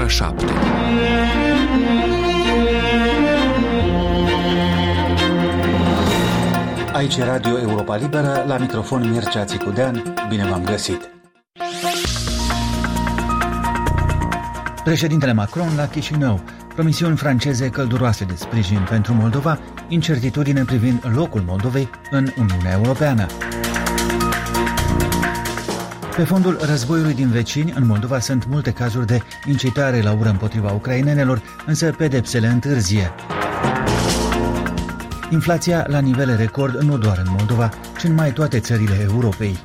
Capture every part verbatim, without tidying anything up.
ora șapte. Aici Radio Europa Liberă, la microfon Mircea Țicudean, bine v-am găsit. Președintele Macron la Chișinău, promisiuni franceze călduroase de sprijin pentru Moldova, incertitudine privind locul Moldovei în Uniunea Europeană. Pe fondul războiului din vecini, în Moldova sunt multe cazuri de incitare la ură împotriva ucrainenilor, însă pedepsele întârzie. Inflația la nivele record nu doar în Moldova, ci în mai toate țările Europei.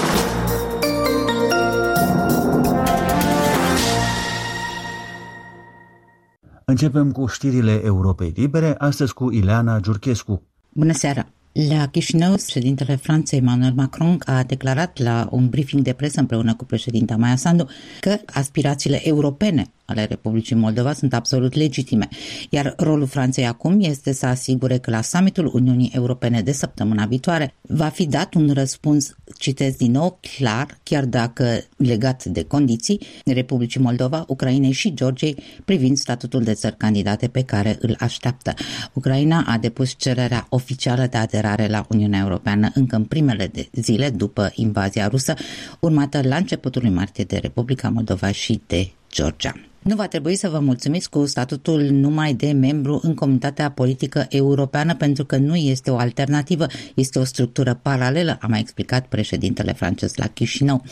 Începem cu știrile Europei Libere, astăzi cu Ileana Giurchescu. Bună seara! La Chișinău, președintele Franței Emmanuel Macron a declarat la un briefing de presă împreună cu președinta Maia Sandu că aspirațiile europene ale Republicii Moldova sunt absolut legitime, iar rolul Franței acum este să asigure că la summitul Uniunii Europene de săptămâna viitoare va fi dat un răspuns, citesc din nou, clar, chiar dacă legat de condiții, Republicii Moldova, Ucrainei și Georgiei privind statutul de țări candidate pe care îl așteaptă. Ucraina a depus cererea oficială de aderare la Uniunea Europeană încă în primele de zile după invazia rusă, urmată la începutul lui martie de Republica Moldova și de Georgia. Nu va trebui să vă mulțumiți cu statutul numai de membru în comunitatea politică europeană, pentru că nu este o alternativă, este o structură paralelă, a mai explicat președintele francez la Chișinău.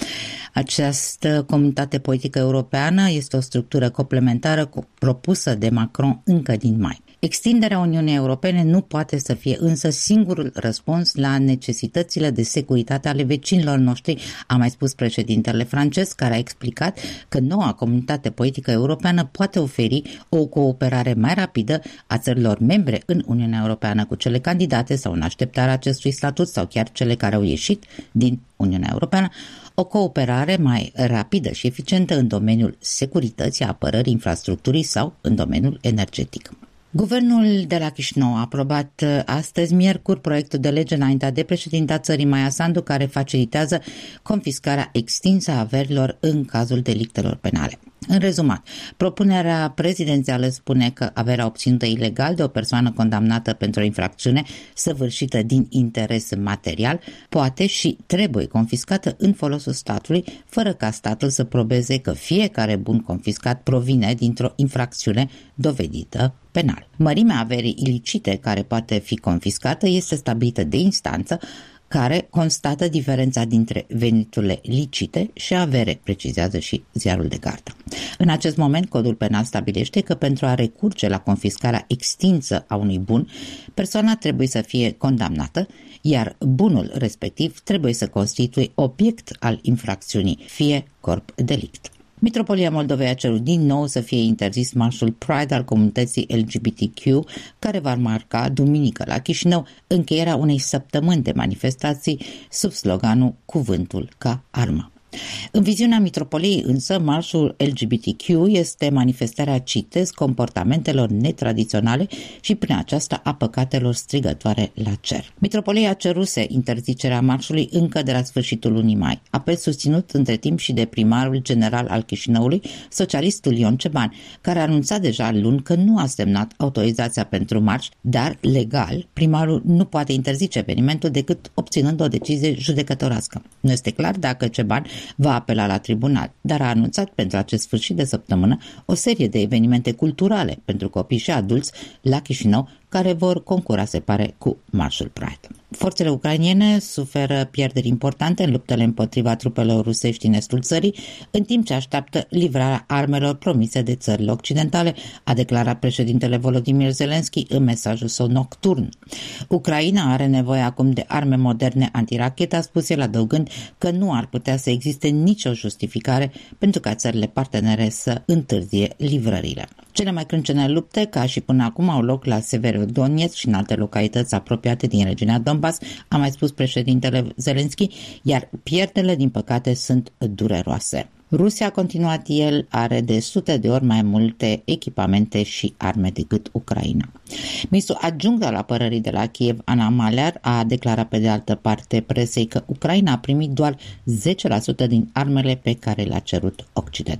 Această comunitate politică europeană este o structură complementară propusă de Macron încă din mai. Extinderea Uniunii Europene nu poate să fie însă singurul răspuns la necesitățile de securitate ale vecinilor noștri, a mai spus președintele francez, care a explicat că noua comunitate politică europeană poate oferi o cooperare mai rapidă a țărilor membre în Uniunea Europeană cu cele candidate sau în așteptarea acestui statut sau chiar cele care au ieșit din Uniunea Europeană, o cooperare mai rapidă și eficientă în domeniul securității, apărării, infrastructurii sau în domeniul energetic. Guvernul de la Chișinău a aprobat astăzi, miercuri, proiectul de lege înaintat de președinta țării Maia Sandu, care facilitează confiscarea extinsă a averilor în cazul delictelor penale. În rezumat, propunerea prezidențială spune că averea obținută ilegal de o persoană condamnată pentru o infracțiune săvârșită din interes material poate și trebuie confiscată în folosul statului, fără ca statul să probeze că fiecare bun confiscat provine dintr-o infracțiune dovedită penal. Mărimea averii ilicite care poate fi confiscată este stabilită de instanță, care constată diferența dintre veniturile licite și avere, precizează și ziarul de gardă. În acest moment, codul penal stabilește că pentru a recurge la confiscarea extinsă a unui bun, persoana trebuie să fie condamnată, iar bunul respectiv trebuie să constituie obiect al infracțiunii, fie corp delict. Mitropolia Moldovei a cerut din nou să fie interzis marșul Pride al comunității L G B T Q, care va marca duminică la Chișinău încheierea unei săptămâni de manifestații sub sloganul Cuvântul ca armă. În viziunea mitropoliei însă, marșul L G B T Q este manifestarea, citesc, comportamentelor netradiționale și prin aceasta a păcatelor strigătoare la cer. Mitropolia ceruse interzicerea marșului încă de la sfârșitul lunii mai, apel susținut între timp și de primarul general al Chișinăului, socialistul Ion Ceban, care a anunțat deja luni că nu a semnat autorizația pentru marș, dar legal primarul nu poate interzice evenimentul decât obținând o decizie judecătorească. Nu este clar dacă Ceban va apela la tribunal, dar a anunțat pentru acest sfârșit de săptămână o serie de evenimente culturale pentru copii și adulți la Chișinău, care vor concura, se pare, cu marșul Pride. Forțele ucrainene suferă pierderi importante în luptele împotriva trupelor rusești din estul țării, în timp ce așteaptă livrarea armelor promise de țările occidentale, a declarat președintele Volodymyr Zelensky în mesajul său nocturn. Ucraina are nevoie acum de arme moderne antirachetă, a spus el, adăugând că nu ar putea să existe nicio justificare pentru ca țările partenere să întârzie livrările. Cele mai crâncene lupte, ca și până acum, au loc la Severodonetsk și în alte localități apropiate din regiunea Donbass, a mai spus președintele Zelensky, iar pierderile, din păcate, sunt dureroase. Rusia, a continuat el, are de sute de ori mai multe echipamente și arme decât Ucraina. Ministrul adjunct al apărării de la Kiev, Ana Maliar, a declarat pe de altă parte presei că Ucraina a primit doar zece la sută din armele pe care le-a cerut Occidentului.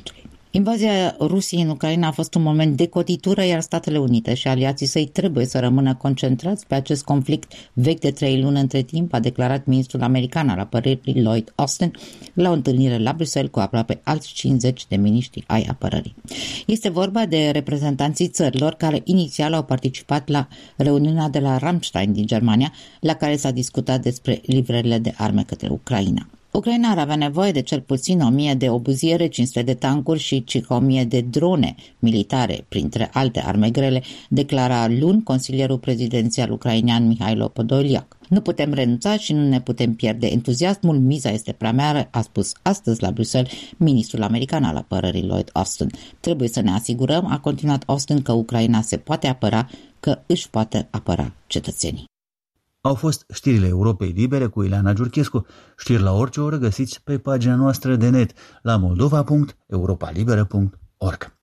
Invazia Rusiei în Ucraina a fost un moment de cotitură, iar Statele Unite și aliații săi trebuie să rămână concentrați pe acest conflict vechi de trei luni între timp, a declarat ministrul american al apărării Lloyd Austin la o întâlnire la Bruxelles cu aproape alți cincizeci de miniștri ai apărării. Este vorba de reprezentanții țărilor care inițial au participat la reuniunea de la Ramstein din Germania, la care s-a discutat despre livrările de arme către Ucraina. Ucraina ar avea nevoie de cel puțin o mie de obuziere, cinci sute de tancuri și circa o mie de drone militare, printre alte arme grele, declara luni consilierul prezidențial ucrainean Mihailo Podolyak. Nu putem renunța și nu ne putem pierde entuziasmul, miza este prea mare, a spus astăzi la Bruxelles ministrul american al apărării Lloyd Austin. Trebuie să ne asigurăm, a continuat Austin, că Ucraina se poate apăra, că își poate apăra cetățenii. Au fost știrile Europei Libere cu Ileana Giurchescu, știri la orice oră găsiți pe pagina noastră de net la moldova punct europa liberă punct org.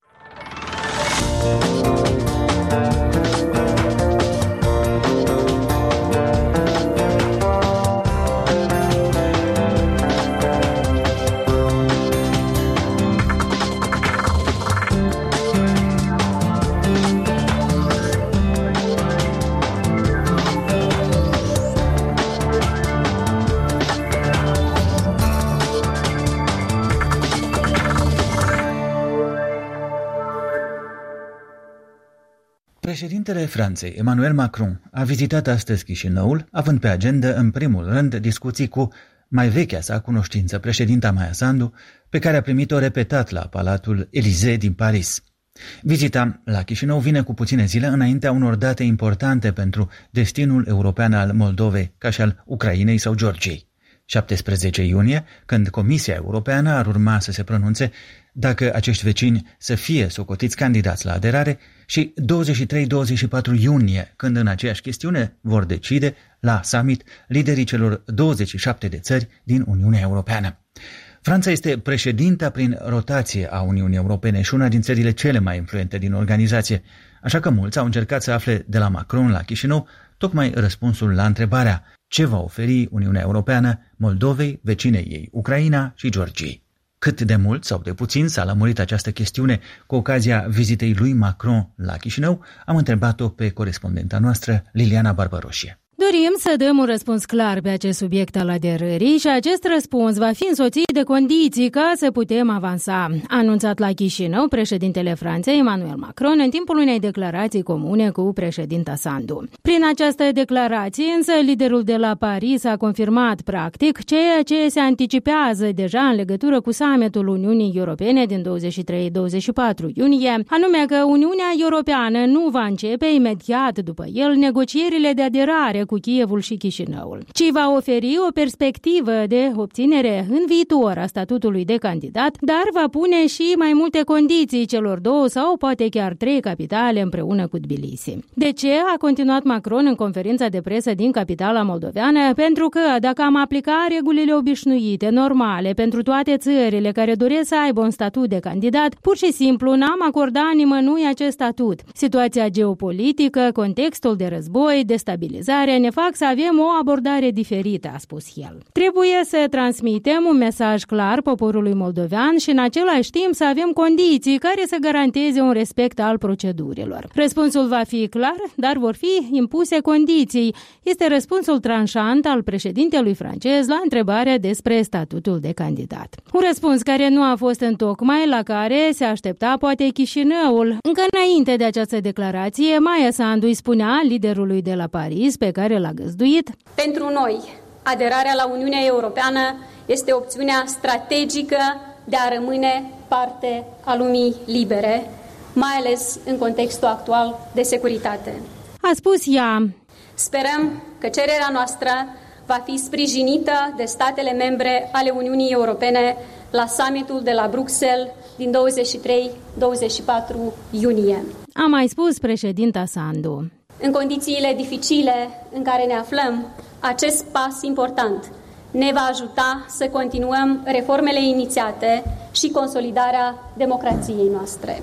Președintele Franței, Emmanuel Macron, a vizitat astăzi Chișinăul, având pe agenda, în primul rând, discuții cu mai vechea sa cunoștință, președinta Maia Sandu, pe care a primit-o repetat la Palatul Élysée din Paris. Vizita la Chișinău vine cu puține zile înaintea unor date importante pentru destinul european al Moldovei, ca și al Ucrainei sau Georgiei. șaptesprezece iunie, când Comisia Europeană ar urma să se pronunțe dacă acești vecini să fie socotiți candidați la aderare, și douăzeci și trei douăzeci și patru iunie, când în aceeași chestiune vor decide la summit liderii celor douăzeci și șapte de țări din Uniunea Europeană. Franța este președinta prin rotație a Uniunii Europene și una din țările cele mai influente din organizație, așa că mulți au încercat să afle de la Macron la Chișinău tocmai răspunsul la întrebarea: ce va oferi Uniunea Europeană Moldovei, vecinei ei, Ucraina și Georgiei? Cât de mult sau de puțin s-a lămurit această chestiune cu ocazia vizitei lui Macron la Chișinău, am întrebat-o pe corespondenta noastră, Liliana Barbaroșie. Dorim să dăm un răspuns clar pe acest subiect al aderării și acest răspuns va fi însoțit de condiții ca să putem avansa, a anunțat la Chișinău președintele Franței, Emmanuel Macron, în timpul unei declarații comune cu președinta Sandu. Prin această declarație, însă, liderul de la Paris a confirmat practic ceea ce se anticipează deja în legătură cu summitul Uniunii Europene din douăzeci și trei douăzeci și patru iunie, anume că Uniunea Europeană nu va începe imediat după el negocierile de aderare cu Kievul și Chișinăul, ci va oferi o perspectivă de obținere în viitor a statutului de candidat, dar va pune și mai multe condiții celor două sau poate chiar trei capitale împreună cu Tbilisi. De ce? A continuat Macron în conferința de presă din capitala moldoveană, pentru că dacă am aplica regulile obișnuite, normale, pentru toate țările care doresc să aibă un statut de candidat, pur și simplu n-am acordat nimănui acest statut. Situația geopolitică, contextul de război, destabilizarea ne fac să avem o abordare diferită, a spus el. Trebuie să transmitem un mesaj clar poporului moldovean și în același timp să avem condiții care să garanteze un respect al procedurilor. Răspunsul va fi clar, dar vor fi impuse condiții. Este răspunsul tranșant al președintelui francez la întrebarea despre statutul de candidat. Un răspuns care nu a fost întocmai la care se aștepta poate Chișinăul. Încă înainte de această declarație, Maia Sandu îi spunea liderului de la Paris, pe care l-a găzduit: pentru noi, aderarea la Uniunea Europeană este opțiunea strategică de a rămâne parte a lumii libere, mai ales în contextul actual de securitate. A spus ea. Sperăm că cererea noastră va fi sprijinită de statele membre ale Uniunii Europene la summitul de la Bruxelles din douăzeci și trei douăzeci și patru iunie. A mai spus președinta Sandu. În condițiile dificile în care ne aflăm, acest pas important ne va ajuta să continuăm reformele inițiate și consolidarea democrației noastre.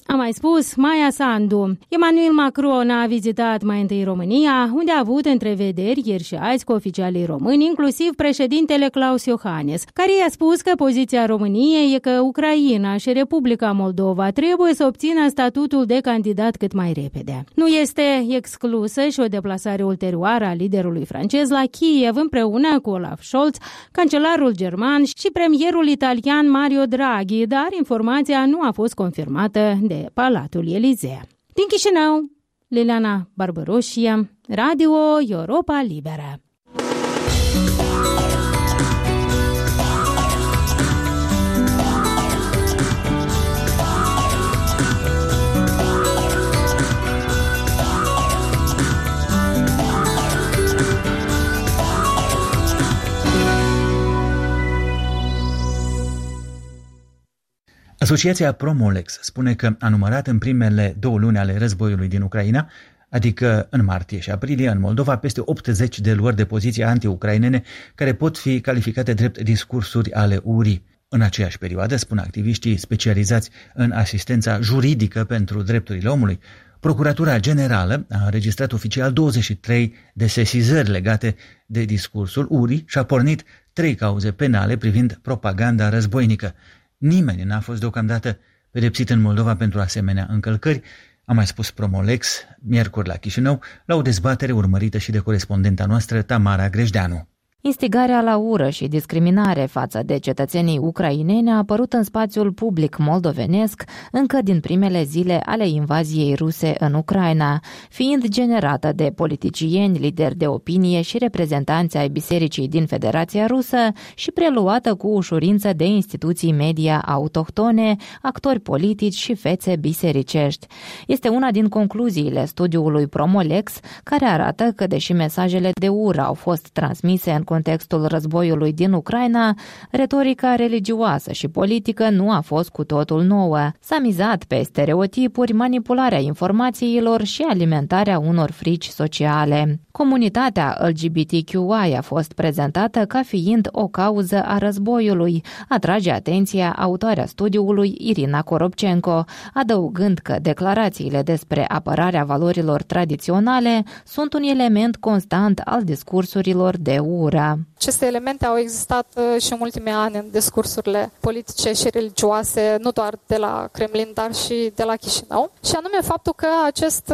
A mai spus Maia Sandu. Emmanuel Macron a vizitat mai întâi România, unde a avut întrevederi ieri și azi cu oficialii români, inclusiv președintele Klaus Iohannis, care i-a spus că poziția României e că Ucraina și Republica Moldova trebuie să obțină statutul de candidat cât mai repede. Nu este exclusă și o deplasare ulterioară a liderului francez la Kiev împreună cu Olaf Scholz, cancelarul german și premierul italian Mario Draghi, dar informația nu a fost confirmată de Palatul Elizee. Din Chișinău, Liliana Barbaroșia, Radio Europa Liberă. Asociația Promolex spune că a numărat în primele două luni ale războiului din Ucraina, adică în martie și aprilie, în Moldova, peste optzeci de luări de poziție anti-ucrainene care pot fi calificate drept discursuri ale urii. În aceeași perioadă, spun activiștii specializați în asistența juridică pentru drepturile omului, Procuratura Generală a înregistrat oficial douăzeci și trei de sesizări legate de discursul urii și a pornit trei cauze penale privind propaganda războinică. Nimeni n-a fost deocamdată pedepsit în Moldova pentru asemenea încălcări, a mai spus Promolex miercuri la Chișinău, la o dezbatere urmărită și de corespondenta noastră Tamara Grejdeanu. Instigarea la ură și discriminare față de cetățenii ucraineni a apărut în spațiul public moldovenesc încă din primele zile ale invaziei ruse în Ucraina, fiind generată de politicieni, lideri de opinie și reprezentanți ai bisericii din Federația Rusă și preluată cu ușurință de instituții media autohtone, actori politici și fețe bisericești. Este una din concluziile studiului Promolex, care arată că, deși mesajele de ură au fost transmise în contextul războiului din Ucraina, retorica religioasă și politică nu a fost cu totul nouă. S-a mizat pe stereotipuri, manipularea informațiilor și alimentarea unor frici sociale. Comunitatea L G B T Q I a fost prezentată ca fiind o cauză a războiului, atrage atenția autoarea studiului Irina Koropchenko, adăugând că declarațiile despre apărarea valorilor tradiționale sunt un element constant al discursurilor de ură. Aceste elemente au existat și în ultimii ani în discursurile politice și religioase, nu doar de la Kremlin, dar și de la Chișinău, și anume faptul că acest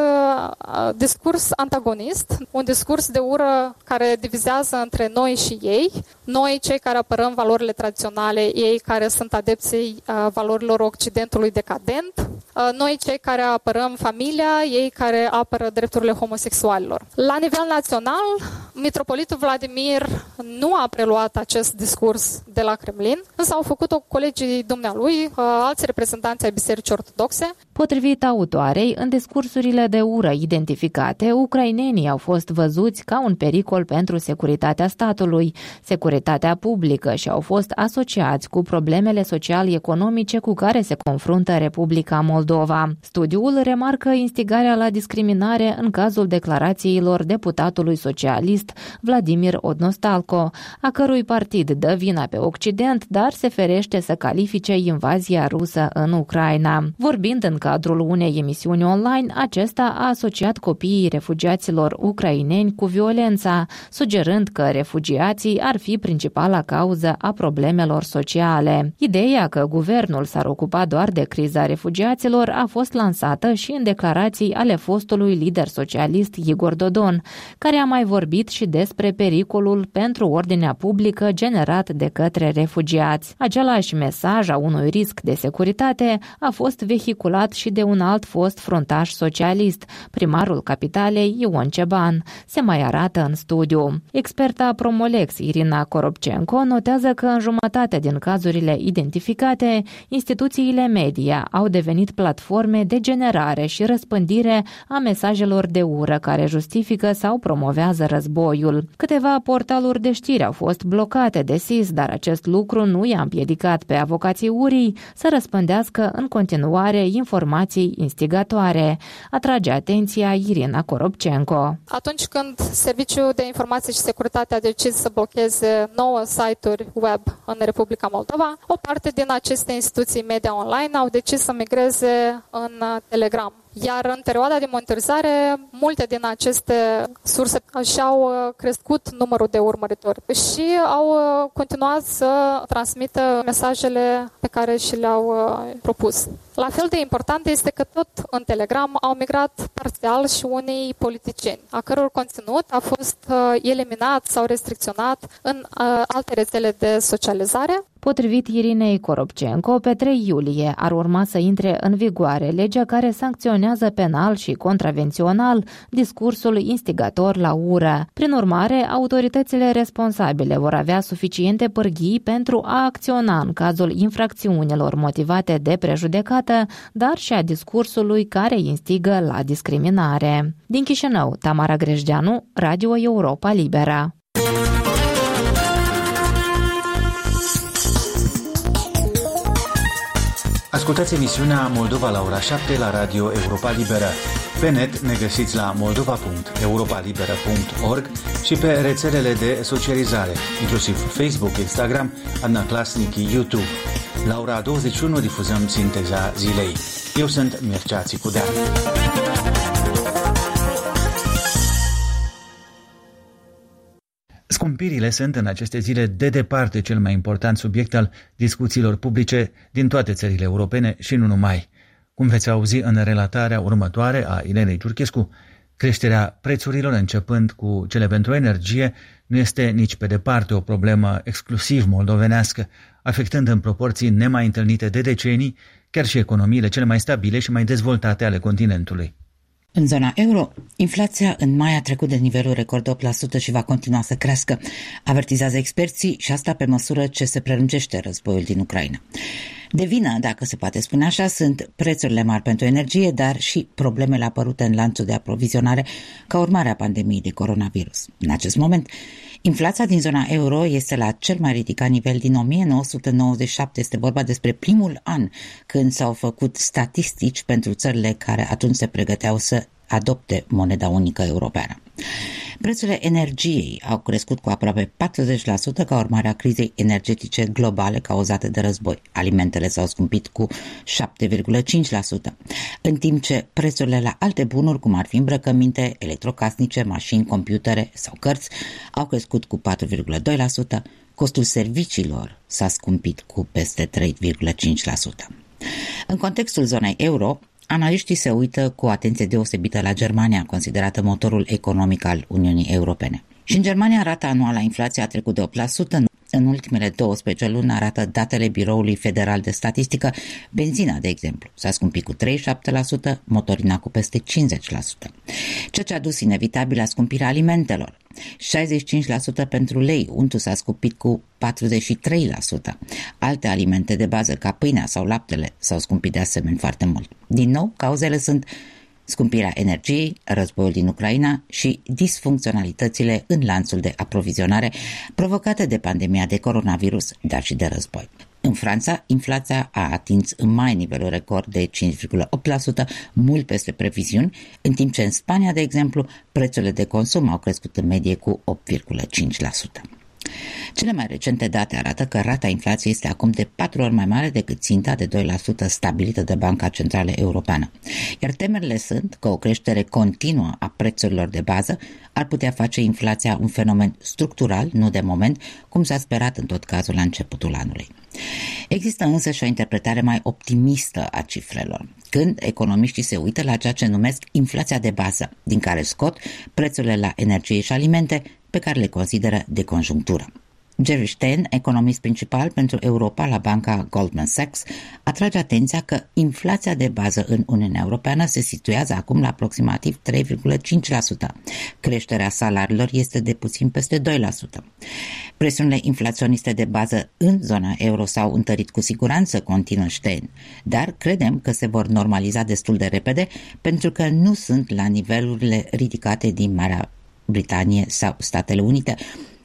discurs antagonist, un discurs de ură care divizează între noi și ei, noi cei care apărăm valorile tradiționale, ei care sunt adepții valorilor Occidentului decadent, noi cei care apărăm familia, ei care apără drepturile homosexualilor. La nivel național, mitropolitul Vladimir nu a preluat acest discurs de la Kremlin, însă au făcut-o colegii dumnealui, alți reprezentanți ai Bisericii Ortodoxe. Potrivit autoarei, în discursurile de ură identificate, ucrainenii au fost văzuți ca un pericol pentru securitatea statului, securitatea publică și au fost asociați cu problemele social-economice cu care se confruntă Republica Moldova. Studiul remarcă instigarea la discriminare în cazul declarațiilor deputatului socialist Vladimir Odnostalco, a cărui partid dă vina pe Occident, dar se ferește să califice invazia rusă în Ucraina. Vorbind în cadrul unei emisiuni online, acesta a asociat copiii refugiaților ucraineni cu violența, sugerând că refugiații ar fi principala cauză a problemelor sociale. Ideea că guvernul s-ar ocupa doar de criza refugiaților a fost lansată și în declarații ale fostului lider socialist Igor Dodon, care a mai vorbit și despre pericolul pentru ordinea publică generat de către refugiați. Același mesaj a unui risc de securitate a fost vehiculat și de un alt fost fruntaș socialist, primarul capitalei Ion Ceban, se mai arată în studiu. Experta Promolex Irina Koropchenko notează că în jumătate din cazurile identificate, instituțiile media au devenit platforme de generare și răspândire a mesajelor de ură care justifică sau promovează războiul. Câteva portaluri de știri știri au fost blocate de S I S, dar acest lucru nu i-a împiedicat pe avocații U R I să răspândească în continuare informații instigatoare. Atrage atenția Irina Koropchenko. Atunci când Serviciul de Informație și Securitate a decis să blocheze nouă site-uri web în Republica Moldova, o parte din aceste instituții media online au decis să migreze în Telegram. Iar în perioada de monitorizare, multe din aceste surse și-au crescut numărul de urmăritori și au continuat să transmită mesajele pe care și le-au propus. La fel de important este că tot în Telegram au migrat parțial și unii politicieni, a căror conținut a fost eliminat sau restricționat în alte rețele de socializare. Potrivit Irinei Koropchenko, pe trei iulie ar urma să intre în vigoare legea care sancționează penal și contravențional discursul instigator la ură. Prin urmare, autoritățile responsabile vor avea suficiente pârghii pentru a acționa în cazul infracțiunilor motivate de prejudecată, dar și a discursului care instigă la discriminare. Din Chișinău, Tamara Grejdeanu, Radio Europa Liberă. Ascultați emisiunea Moldova la ora șapte la Radio Europa Liberă. Pe net ne găsiți la moldova punct europa liberă punct org și pe rețelele de socializare, inclusiv Facebook, Instagram, Adnaclasnic, YouTube. La ora douăzeci și unu difuzăm sinteza zilei. Eu sunt Mircea Țicudean. Scumpirile sunt în aceste zile de departe cel mai important subiect al discuțiilor publice din toate țările europene și nu numai. Cum veți auzi în relatarea următoare a Ilenei Ciurchescu, creșterea prețurilor începând cu cele pentru energie nu este nici pe departe o problemă exclusiv moldovenească, afectând în proporții nemai întâlnite de decenii chiar și economiile cele mai stabile și mai dezvoltate ale continentului. În zona euro, inflația în mai a trecut de nivelul record opt la sută și va continua să crească, avertizează experții, și asta pe măsură ce se prelungește războiul din Ucraina. De vină, dacă se poate spune așa, sunt prețurile mari pentru energie, dar și problemele apărute în lanțul de aprovizionare ca urmare a pandemiei de coronavirus. În acest moment, inflația din zona euro este la cel mai ridicat nivel din o mie nouă sute nouăzeci și șapte. Este vorba despre primul an când s-au făcut statistici pentru țările care atunci se pregăteau să adopte moneda unică europeană. Prețurile energiei au crescut cu aproape patruzeci la sută ca urmare a crizei energetice globale cauzate de război. Alimentele s-au scumpit cu șapte virgulă cinci la sută, în timp ce prețurile la alte bunuri, cum ar fi îmbrăcăminte, electrocasnice, mașini, computere sau cărți, au crescut cu patru virgulă doi la sută. Costul serviciilor s-a scumpit cu peste trei virgulă cinci la sută. În contextul zonei euro, analiștii se uită cu atenție deosebită la Germania, considerată motorul economic al Uniunii Europene. Și în Germania rata anuală a inflației a trecut de opt la sută. În ultimele douăsprezece luni, arată datele Biroului Federal de Statistică. Benzina, de exemplu, s-a scumpit cu treizeci și șapte la sută, motorina cu peste cincizeci la sută. Ceea ce a dus inevitabil la scumpirea alimentelor. șaizeci și cinci la sută pentru lei, untul s-a scumpit cu patruzeci și trei la sută. Alte alimente de bază, ca pâinea sau laptele, s-au scumpit de asemenea foarte mult. Din nou, cauzele sunt scumpirea energiei, războiul din Ucraina și disfuncționalitățile în lanțul de aprovizionare provocate de pandemia de coronavirus, dar și de război. În Franța, inflația a atins în mai nivelul record de cinci virgulă opt la sută, mult peste previziuni, în timp ce în Spania, de exemplu, prețurile de consum au crescut în medie cu opt virgulă cinci la sută. Cele mai recente date arată că rata inflației este acum de patru ori mai mare decât ținta de doi la sută stabilită de Banca Centrală Europeană. Iar temerile sunt că o creștere continuă a prețurilor de bază ar putea face inflația un fenomen structural, nu de moment, cum s-a sperat în tot cazul la începutul anului. Există însă și o interpretare mai optimistă a cifrelor, când economiștii se uită la ceea ce numesc inflația de bază, din care scot prețurile la energie și alimente, pe care le consideră de conjunctură. Jerry Stein, economist principal pentru Europa la banca Goldman Sachs, atrage atenția că inflația de bază în Uniunea Europeană se situează acum la aproximativ trei virgulă cinci la sută. Creșterea salariilor este de puțin peste doi la sută. Presiunile inflaționiste de bază în zona euro s-au întărit cu siguranță, continuă Stein, dar credem că se vor normaliza destul de repede pentru că nu sunt la nivelurile ridicate din Marea Britanie sau Statele Unite,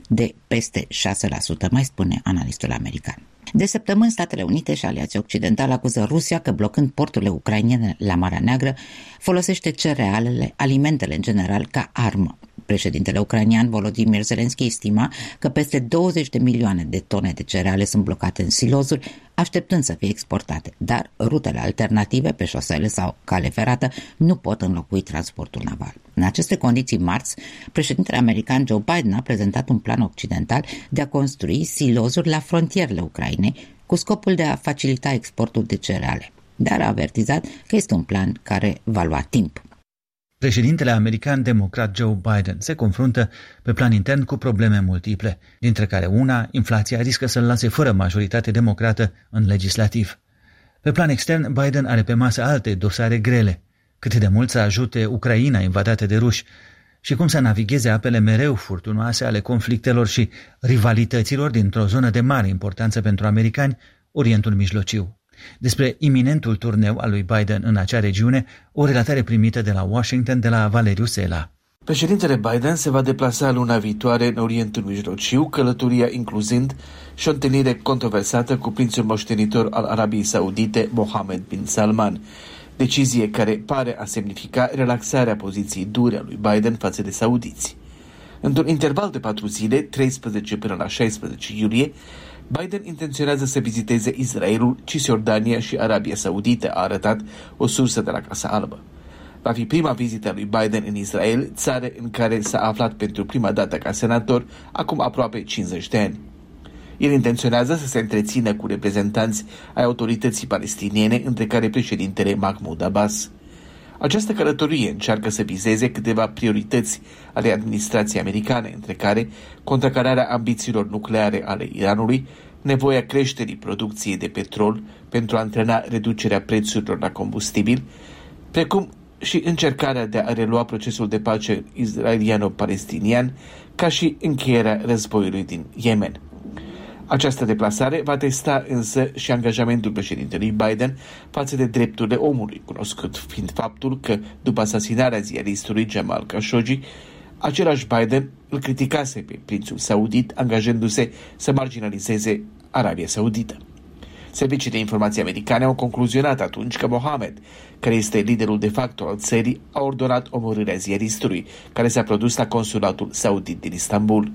de peste șase la sută, mai spune analistul american. De săptămâni, Statele Unite și aliații occidentali acuză Rusia că, blocând porturile ucrainene la Marea Neagră, folosește cerealele, alimentele în general, ca armă. Președintele ucrainean Volodymyr Zelensky estima că peste douăzeci de milioane de tone de cereale sunt blocate în silozuri, așteptând să fie exportate, dar rutele alternative pe șosele sau cale ferată nu pot înlocui transportul naval. În aceste condiții, marți, președintele american Joe Biden a prezentat un plan occidental de a construi silozuri la frontierele Ucrainei cu scopul de a facilita exportul de cereale, dar a avertizat că este un plan care va lua timp. Președintele american democrat Joe Biden se confruntă pe plan intern cu probleme multiple, dintre care una, inflația, riscă să-l lase fără majoritate democrată în legislativ. Pe plan extern, Biden are pe masă alte dosare grele, cât de mult să ajute Ucraina invadată de ruși și cum să navigheze apele mereu furtunoase ale conflictelor și rivalităților dintr-o zonă de mare importanță pentru americani, Orientul Mijlociu. Despre iminentul turneu al lui Biden în acea regiune, o relatare primită de la Washington de la Valeriu Sela. Președintele Biden se va deplasa luna viitoare în Orientul Mijlociu, călătoria incluzând și o întâlnire controversată cu prințul moștenitor al Arabiei Saudite, Mohammed bin Salman, decizie care pare a semnifica relaxarea poziției dure a lui Biden față de saudiți. Într-un interval de patru zile, treisprezece până la șaisprezece iulie, Biden intenționează să viziteze Israelul, Cisjordania și Arabia Saudită, a arătat o sursă de la Casa Albă. Va fi prima vizită a lui Biden în Israel, țară în care s-a aflat pentru prima dată ca senator, acum aproape cincizeci de ani. El intenționează să se întrețină cu reprezentanți ai autorității palestiniene, între care președintele Mahmoud Abbas. Această călătorie încearcă să vizeze câteva priorități ale administrației americane, între care contracararea ambițiilor nucleare ale Iranului, nevoia creșterii producției de petrol pentru a antrena reducerea prețurilor la combustibil, precum și încercarea de a relua procesul de pace israeliano-palestinian, ca și încheierea războiului din Yemen. Această deplasare va testa însă și angajamentul președintelui Biden față de drepturile omului, cunoscut fiind faptul că, după asasinarea ziaristului Jamal Khashoggi, același Biden îl criticase pe prințul saudit, angajându-se să marginalizeze Arabia Saudită. Serviciile de informații americane au concluzionat atunci că Mohammed, care este liderul de facto al țării, a ordonat omorârea ziaristului, care s-a produs la consulatul saudit din Istanbul.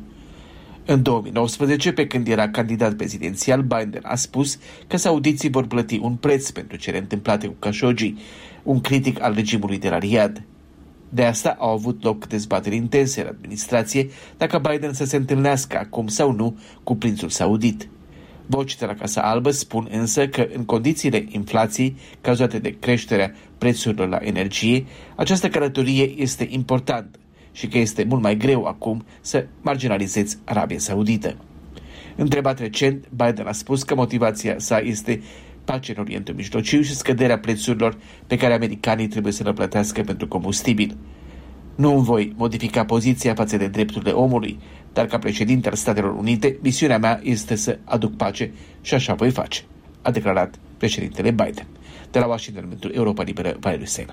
În două mii nouăsprezece, pe când era candidat prezidențial, Biden a spus că saudiții vor plăti un preț pentru cele întâmplate cu Khashoggi, un critic al regimului de la Riyadh. De asta au avut loc dezbateri intense în administrație dacă Biden să se întâlnească acum sau nu cu prințul saudit. Voci de la Casa Albă spun însă că în condițiile inflației cauzate de creșterea prețurilor la energie, această călătorie este importantă și că este mult mai greu acum să marginalizezi Arabia Saudită. Întrebat recent, Biden a spus că motivația sa este pace în Orientul Mijlociu și scăderea prețurilor pe care americanii trebuie să le plătească pentru combustibil. Nu îmi voi modifica poziția față de drepturile omului, dar ca președinte al Statelor Unite, misiunea mea este să aduc pace și așa voi face, a declarat președintele Biden. De la Washington, pentru Europa Liberă, Valeriu Sela.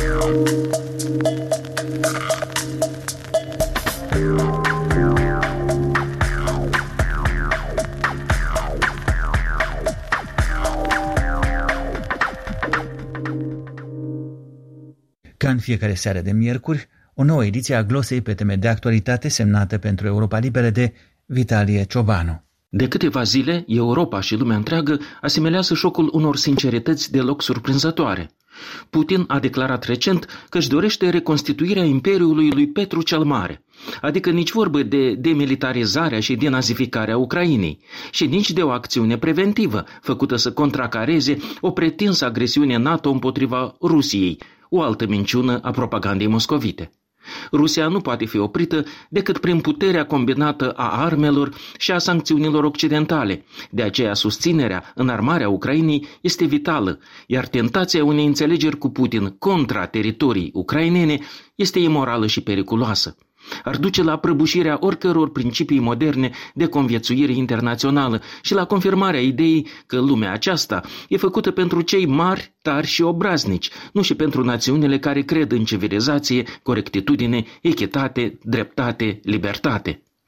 Ca în fiecare seară de miercuri, o nouă ediție a glosei pe teme de actualitate semnată pentru Europa Liberă de Vitalie Ciobanu. De câteva zile, Europa și lumea întreagă asimelează șocul unor sincerități deloc surprinzătoare. Putin a declarat recent că își dorește reconstituirea Imperiului lui Petru cel Mare, adică nici vorbă de demilitarizarea și denazificarea Ucrainei și nici de o acțiune preventivă făcută să contracareze o pretinsă agresiune NATO împotriva Rusiei, o altă minciună a propagandei moscovite. Rusia nu poate fi oprită decât prin puterea combinată a armelor și a sancțiunilor occidentale. De aceea susținerea, înarmarea Ucrainei este vitală, iar tentația unei înțelegeri cu Putin contra teritorii ucrainene este imorală și periculoasă. Ar duce la prăbușirea oricăror principii moderne de conviețuire internațională și la confirmarea ideii că lumea aceasta e făcută pentru cei mari, tari și obraznici, nu și pentru națiunile care cred în civilizație, corectitudine, echitate, dreptate, libertate.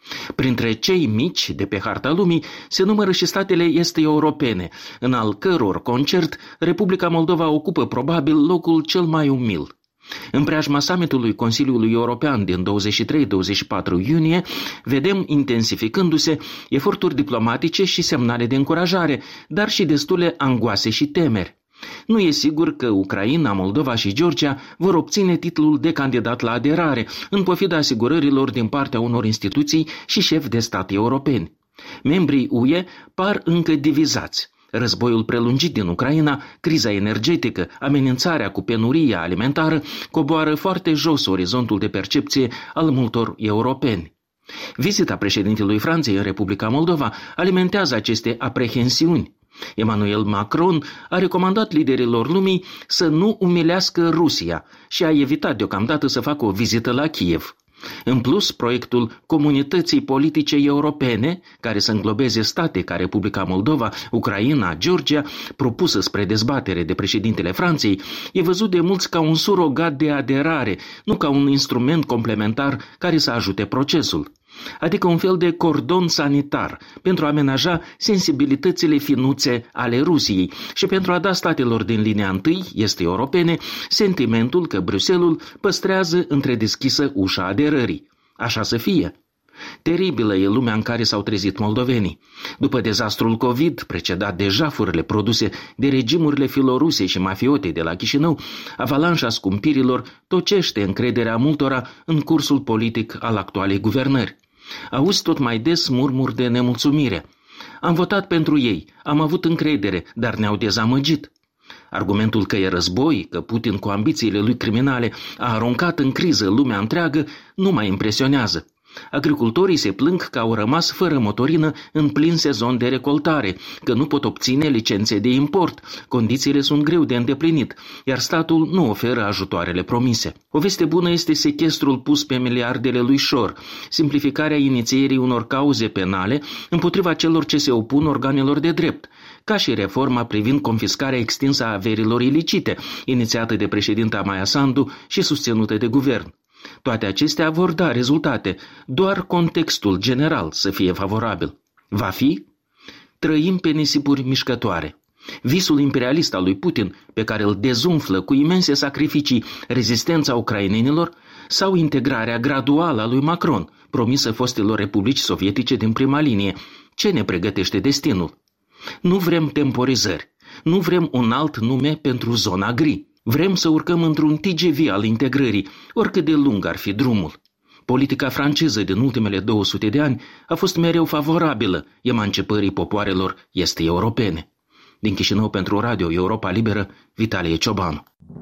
Printre cei mici de pe harta lumii se numără și statele este europene, în al căror concert Republica Moldova ocupă probabil locul cel mai umil. În preajma summitului Consiliului European din douăzeci și trei douăzeci și patru iunie, vedem intensificându-se eforturi diplomatice și semnale de încurajare, dar și destule angoase și temeri. Nu e sigur că Ucraina, Moldova și Georgia vor obține titlul de candidat la aderare, în pofida asigurărilor din partea unor instituții și șefi de stat europeni. Membrii U E par încă divizați. Războiul prelungit din Ucraina, criza energetică, amenințarea cu penuria alimentară coboară foarte jos orizontul de percepție al multor europeni. Vizita președintelui Franței în Republica Moldova alimentează aceste aprehensiuni. Emmanuel Macron a recomandat liderilor lumii să nu umilească Rusia și a evitat deocamdată să facă o vizită la Kiev. În plus, proiectul Comunității Politice Europene, care să înglobeze state ca Republica Moldova, Ucraina, Georgia, propusă spre dezbatere de președintele Franței, e văzut de mulți ca un surogat de aderare, nu ca un instrument complementar care să ajute procesul. Adică un fel de cordon sanitar pentru a amenaja sensibilitățile finuțe ale Rusiei și pentru a da statelor din linia întâi, este europene, sentimentul că Bruxelles păstrează întredeschisă ușa aderării. Așa să fie. Teribilă e lumea în care s-au trezit moldovenii. După dezastrul COVID, precedat de jafurile produse de regimurile filoruse și mafiote de la Chișinău, avalanșa scumpirilor tocește încrederea multora în cursul politic al actualei guvernări. Auzi tot mai des murmuri de nemulțumire. Am votat pentru ei, am avut încredere, dar ne-au dezamăgit. Argumentul că e război, că Putin cu ambițiile lui criminale a aruncat în criză lumea întreagă, nu mai impresionează. Agricultorii se plâng că au rămas fără motorină în plin sezon de recoltare, că nu pot obține licențe de import, condițiile sunt greu de îndeplinit, iar statul nu oferă ajutoarele promise. O veste bună este sechestrul pus pe miliardele lui Șor, simplificarea inițierii unor cauze penale împotriva celor ce se opun organelor de drept, ca și reforma privind confiscarea extinsă a averilor ilicite, inițiată de președinta Maia Sandu și susținută de guvern. Toate acestea vor da rezultate, doar contextul general să fie favorabil. Va fi? Trăim pe nisipuri mișcătoare. Visul imperialist al lui Putin, pe care îl dezumflă cu imense sacrificii rezistența ucrainenilor, sau integrarea graduală a lui Macron, promisă fostelor republici sovietice din prima linie. Ce ne pregătește destinul? Nu vrem temporizări, nu vrem un alt nume pentru zona gri. Vrem să urcăm într-un T G V al integrării, oricât de lung ar fi drumul. Politica franceză din ultimele două sute de ani a fost mereu favorabilă emancipării popoarelor este europene. Din Chișinău pentru Radio Europa Liberă, Vitalie Ciobanu.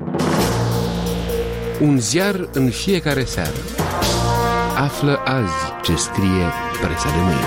Un ziar în fiecare seară. Află azi ce scrie presa de mâine.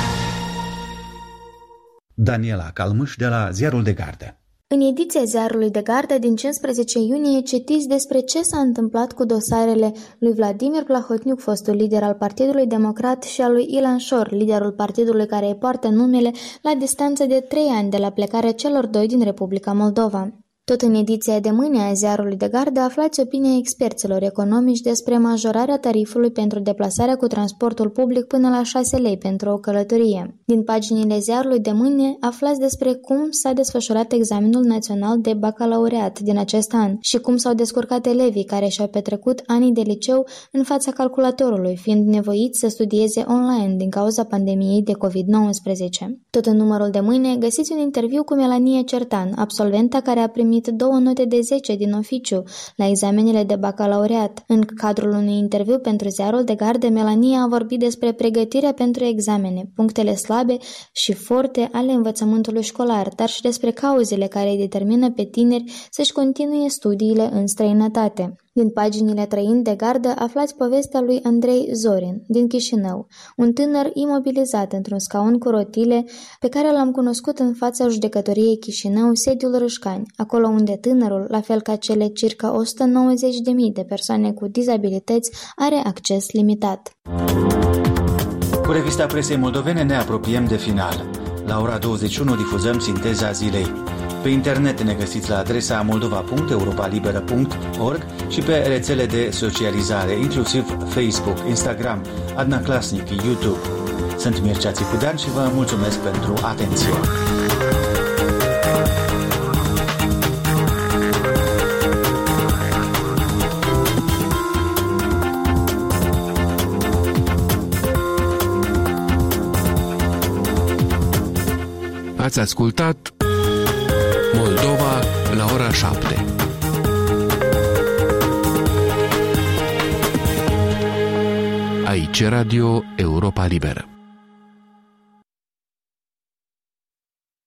Daniela Calmâș de la Ziarul de Gardă. În ediția Ziarului de Gardă din cincisprezece iunie citiți despre ce s-a întâmplat cu dosarele lui Vladimir Plahotniuc, fostul lider al Partidului Democrat, și al lui Ilan Șor, liderul partidului care îi poartă numele, la distanță de trei ani de la plecarea celor doi din Republica Moldova. Tot în ediția de mâine a Ziarului de Gardă aflați opinia experților economici despre majorarea tarifului pentru deplasarea cu transportul public până la șase lei pentru o călătorie. Din paginile Ziarului de mâine aflați despre cum s-a desfășurat examenul național de bacalaureat din acest an și cum s-au descurcat elevii care și-au petrecut anii de liceu în fața calculatorului, fiind nevoiți să studieze online din cauza pandemiei de covid nouăsprezece. Tot în numărul de mâine găsiți un interviu cu Melanie Certan, absolventa care a primit două note de zece din oficiu la examenele de bacalaureat. În cadrul unui interviu pentru Ziarul de Gardă, Melanie a vorbit despre pregătirea pentru examene, punctele slabe și forte ale învățământului școlar, dar și despre cauzele care îi determină pe tineri să-și continue studiile în străinătate. Din paginile Trăind de Gardă aflați povestea lui Andrei Zorin, din Chișinău, un tânăr imobilizat într-un scaun cu rotile pe care l-am cunoscut în fața judecătoriei Chișinău, sediul Râșcani, acolo unde tânărul, la fel ca cele circa o sută nouăzeci de mii de persoane cu dizabilități, are acces limitat. Cu revista presei moldovene ne apropiem de final. La ora douăzeci și unu difuzăm Sinteza Zilei. Pe internet ne găsiți la adresa moldova punct europa liberă punct org și pe rețele de socializare, inclusiv Facebook, Instagram, Adna Klasnic, YouTube. Sunt Mircea Țicudean și vă mulțumesc pentru atenție. Ați ascultat Moldova la ora șapte. Aici Radio Europa Liberă.